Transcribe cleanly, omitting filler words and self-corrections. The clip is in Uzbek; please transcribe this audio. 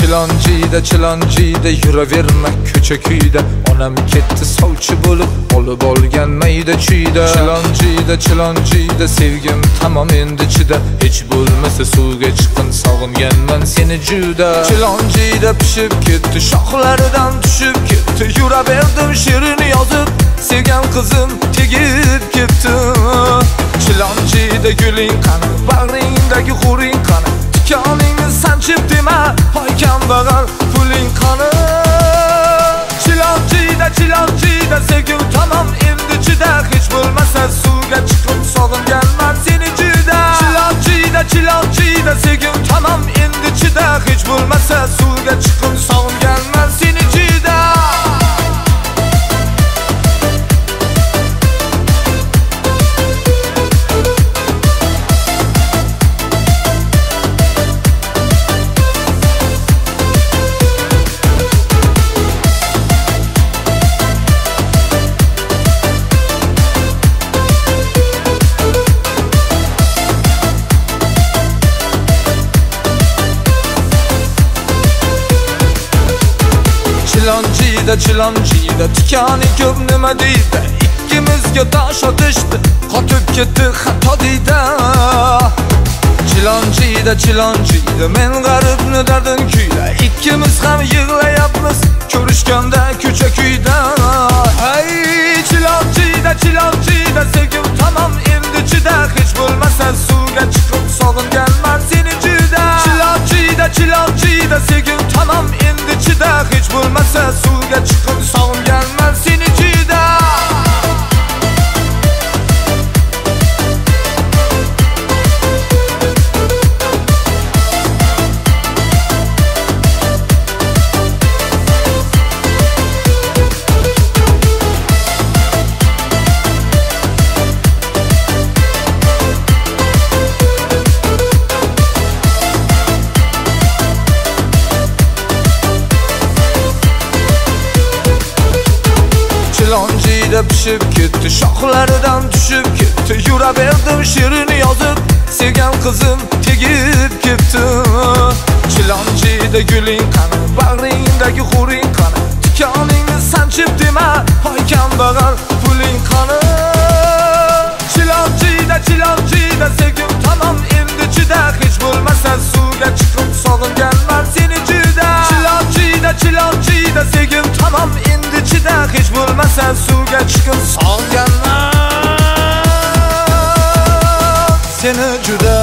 Chiloncida yuraverma ko'cha kuyda. Onam ketdi sovchi bo'lib, olib olgan mayda chuyda. Chiloncida sevgim tamom endi chida. Hech bo'lmasa suvga chiqin, sog'inganman seni juda. Chiloncida pishib ketdi, shoxlaridan tushib ketdi. Yuraverdim she'rini yozib, sevgan qizim tegib ketdi. Chiloncida guling qani, bag'ringdagi g'uring qani, tikoningni sanchib dema, hoy kambag'al puling qani. Chiloncida sevgim tamom endi chida. Hech bo'lmasa suvga chiqib, sog'inganman seni juda. Chiloncida sevgim tamom endi chida. Hech bo'lmasa suvga chiqib, sog'inganman seni juda. Chiloncida tikani ko'p nima deydi, ikkimizga tosh otishdi, qotib ketdi xato deydi. Chiloncida men g'aribni dardin kuyla, ikkimiz ham yig'layapmiz ko'rishganda ko'cha kuyda. Hey Chiloncida sevgim tamom endi chida. Hech bo'lmasa suvga chiqib, sog'inganman seni juda. Chiloncida sevgim tamom endi chida. Hech bo'lmasa suvga chiqib, sog'inganman seni juda. Chiloncida pishib ketdi, shoxlaridan tushib ketdi. Yuraverdim she'rini yozib, sevgan qizim tegib ketdi. Chiloncida guling qani, bag'ringdagi g'uring qani, tikoningni sanchib dema, hoy kambag'al puling qani. Chiloncida sevgim tamom endi chida. Hech bo'lmasa suvga chiqib, sog'inganman seni juda. Chiloncida sevgim tamom endi chida. Hech bo'lmasa suvga chiqib, sog'inganman seni juda.